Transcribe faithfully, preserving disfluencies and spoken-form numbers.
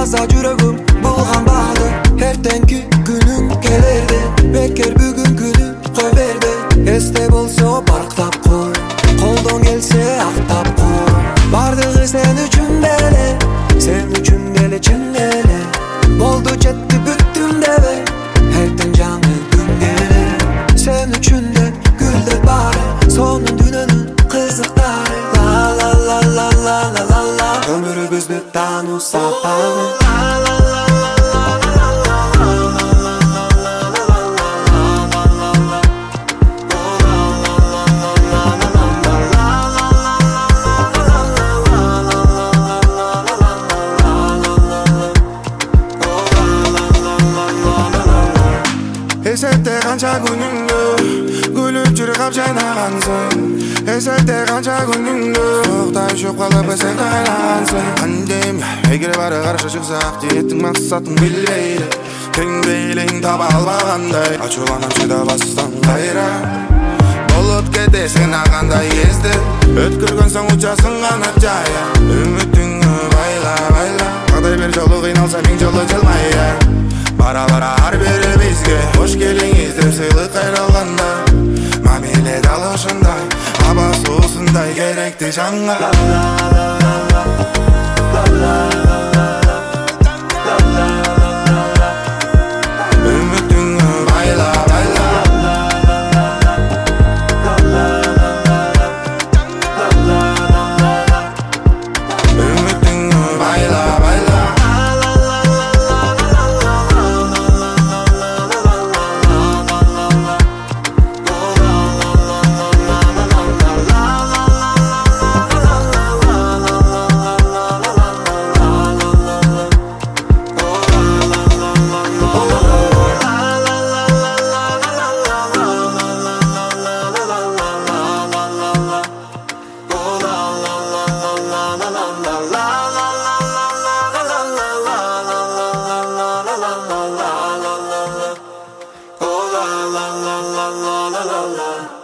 Kalmasa жүрөгүм булганбады. Эртеңки күнүң келерди. Бекер бүгүн күлүп кой берди. Эсте болсо барктап кой, колдон келсе актап кой. Бардыгы сен үчүн деле, сен үчүн деле чын эле. Болду жетти бүттүм дебе, эртең жаңы күн келе. Сен үчүн де гүлдөр бары, сонун дүйнөнүн кызыктары. La la la la la la la la. Ömrүбүздү таануу сапары. Эсепте канча күнүңдү күлүп жүрүп капчайнагансың. Эсепте канча күнүңдү октай учуп калып эсең кайлансың. Пандемия эгер баары каршы чыксак, диеттиң максатын билбейли. Тең бейлиң таба албагандай, ачууланып чыдабастан кайра. Болуп кетесиң агандай кезде, өткөргөн соң учасың канат жая. Үмүтүңү байла байла, кандай бир жолу кыйналса миң жолу жылмая. Бара бара ар бири бизге кош келиңиз деп сыйлык кайралганда, мамиле далышындай, аба суусундай керекти жанга. Үмүтүңү байла байла, үмүтүңү байла байла. La la la la la la la la la.